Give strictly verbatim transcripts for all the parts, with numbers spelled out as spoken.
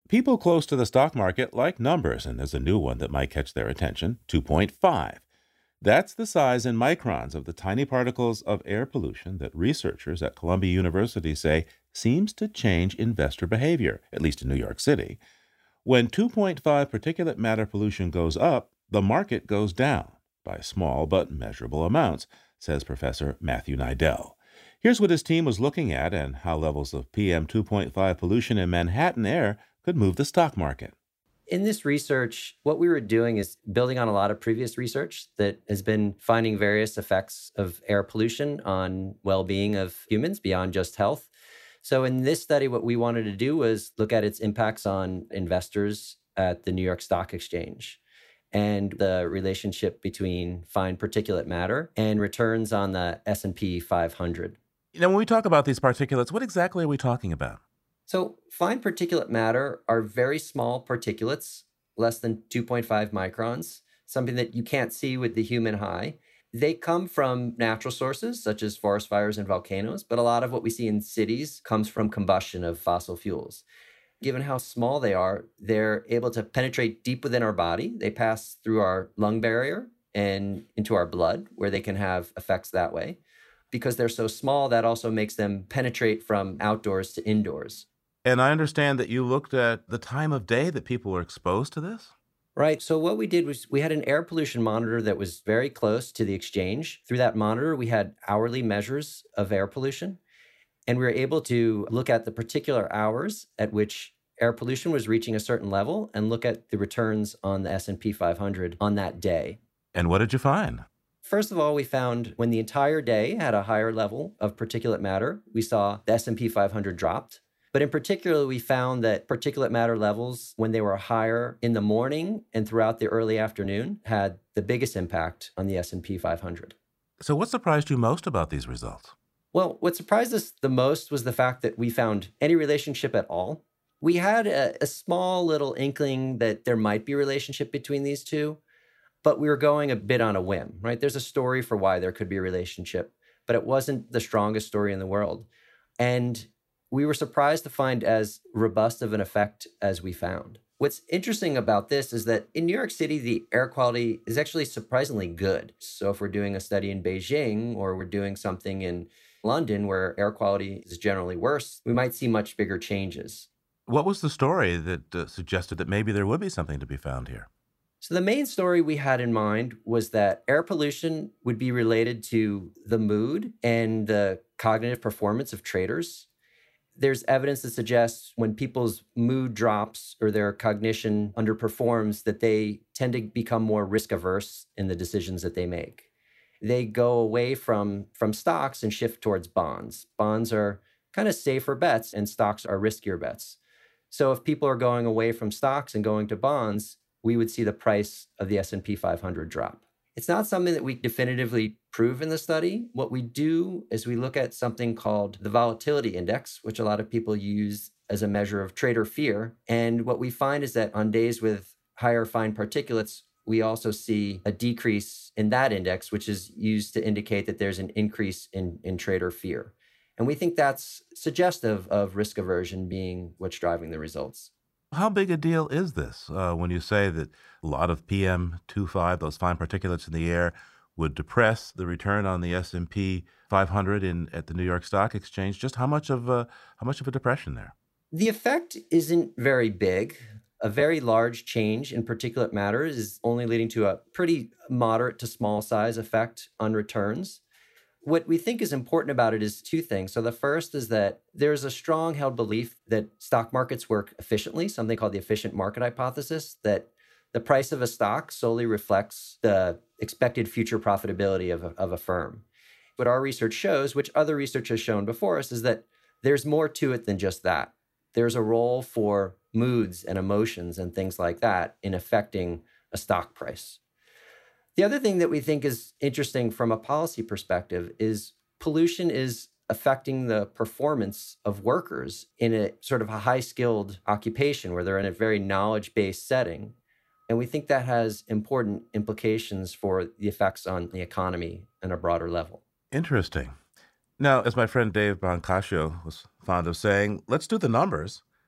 People close to the stock market like numbers, and there's a new one that might catch their attention: two point five. That's the size in microns of the tiny particles of air pollution that researchers at Columbia University say seems to change investor behavior, at least in New York City. When two point five particulate matter pollution goes up, the market goes down by small but measurable amounts, says Professor Matthew Nidell. Here's what his team was looking at and how levels of P M two point five pollution in Manhattan air could move the stock market. In this research, what we were doing is building on a lot of previous research that has been finding various effects of air pollution on well-being of humans beyond just health. So in this study, what we wanted to do was look at its impacts on investors at the New York Stock Exchange and the relationship between fine particulate matter and returns on the S and P five hundred. You know, when we talk about these particulates, what exactly are we talking about? So fine particulate matter are very small particulates, less than two point five microns, something that you can't see with the human eye. They come from natural sources, such as forest fires and volcanoes, but a lot of what we see in cities comes from combustion of fossil fuels. Given how small they are, they're able to penetrate deep within our body. They pass through our lung barrier and into our blood, where they can have effects that way. Because they're so small, that also makes them penetrate from outdoors to indoors. And I understand that you looked at the time of day that people were exposed to this? Right. So what we did was we had an air pollution monitor that was very close to the exchange. Through that monitor, we had hourly measures of air pollution. And we were able to look at the particular hours at which air pollution was reaching a certain level and look at the returns on the S and P five hundred on that day. And what did you find? First of all, we found when the entire day had a higher level of particulate matter, we saw the S and P five hundred dropped. But in particular, we found that particulate matter levels, when they were higher in the morning and throughout the early afternoon, had the biggest impact on the S and P five hundred. So what surprised you most about these results? Well, what surprised us the most was the fact that we found any relationship at all. We had a, a small little inkling that there might be a relationship between these two, but we were going a bit on a whim, right? There's a story for why there could be a relationship, but it wasn't the strongest story in the world. And we were surprised to find as robust of an effect as we found. What's interesting about this is that in New York City, the air quality is actually surprisingly good. So if we're doing a study in Beijing or we're doing something in London where air quality is generally worse, we might see much bigger changes. What was the story that uh, suggested that maybe there would be something to be found here? So the main story we had in mind was that air pollution would be related to the mood and the cognitive performance of traders. There's evidence that suggests when people's mood drops or their cognition underperforms, that they tend to become more risk averse in the decisions that they make. They go away from, from stocks and shift towards bonds. Bonds are kind of safer bets and stocks are riskier bets. So if people are going away from stocks and going to bonds, we would see the price of the S and P five hundred drop. It's not something that we definitively prove in the study. What we do is we look at something called the volatility index, which a lot of people use as a measure of trader fear. And what we find is that on days with higher fine particulates, we also see a decrease in that index, which is used to indicate that there's an increase in, in trader fear. And we think that's suggestive of risk aversion being what's driving the results. How big a deal is this uh, when you say that a lot of P M two point five, those fine particulates in the air, would depress the return on the S and P five hundred in at the New York Stock Exchange? Just how much of a, how much of a depression there? The effect isn't very big. A very large change in particulate matter is only leading to a pretty moderate to small size effect on returns. What we think is important about it is two things. So the first is that there's a strong held belief that stock markets work efficiently, something called the efficient market hypothesis, that the price of a stock solely reflects the expected future profitability of a, of a firm. What our research shows, which other research has shown before us, is that there's more to it than just that. There's a role for moods and emotions and things like that in affecting a stock price. The other thing that we think is interesting from a policy perspective is pollution is affecting the performance of workers in a sort of a high-skilled occupation where they're in a very knowledge-based setting. And we think that has important implications for the effects on the economy on a broader level. Interesting. Now, as my friend Dave Brancaccio was fond of saying, let's do the numbers.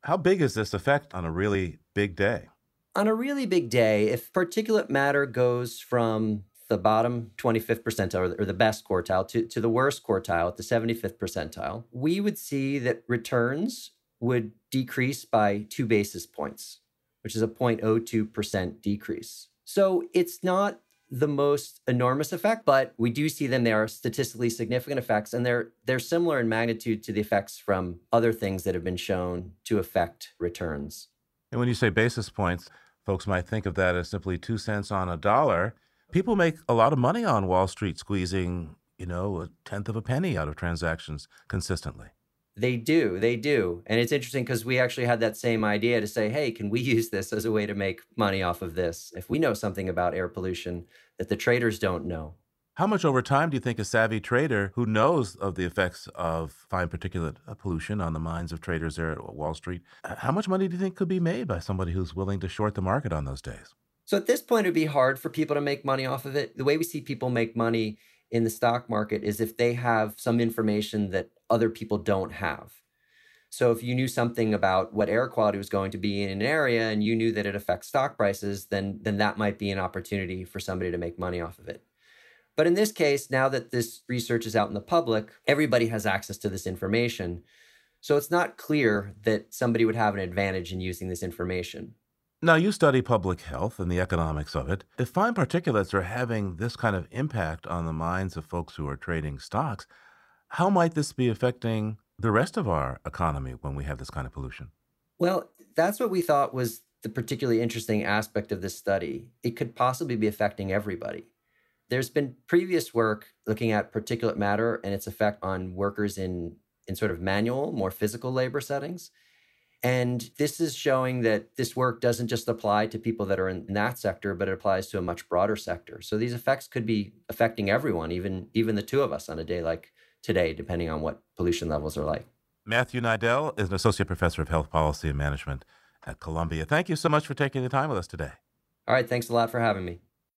How big is this effect on a really big day? On a really big day, if particulate matter goes from the bottom twenty-fifth percentile or the, or the best quartile to, to the worst quartile at the seventy-fifth percentile, we would see that returns would decrease by two basis points, which is a zero point zero two percent decrease. So it's not the most enormous effect, but we do see them. They are statistically significant effects, and they're they're similar in magnitude to the effects from other things that have been shown to affect returns. And when you say basis points, folks might think of that as simply two cents on a dollar. People make a lot of money on Wall Street squeezing, you know, a tenth of a penny out of transactions consistently. They do, they do. And it's interesting because we actually had that same idea to say, hey, can we use this as a way to make money off of this? If we know something about air pollution that the traders don't know. How much over time do you think a savvy trader who knows of the effects of fine particulate pollution on the minds of traders there at Wall Street, how much money do you think could be made by somebody who's willing to short the market on those days? So at this point, it'd be hard for people to make money off of it. The way we see people make money in the stock market is if they have some information that other people don't have. So if you knew something about what air quality was going to be in an area and you knew that it affects stock prices, then, then that might be an opportunity for somebody to make money off of it. But in this case, now that this research is out in the public, everybody has access to this information. So it's not clear that somebody would have an advantage in using this information. Now, you study public health and the economics of it. If fine particulates are having this kind of impact on the minds of folks who are trading stocks, how might this be affecting the rest of our economy when we have this kind of pollution? Well, that's what we thought was the particularly interesting aspect of this study. It could possibly be affecting everybody. There's been previous work looking at particulate matter and its effect on workers in, in sort of manual, more physical labor settings. And this is showing that this work doesn't just apply to people that are in that sector, but it applies to a much broader sector. So these effects could be affecting everyone, even, even the two of us on a day like today, depending on what pollution levels are like. Matthew Nidell is an associate professor of health policy and management at Columbia. Thank you so much for taking the time with us today. All right. Thanks a lot for having me.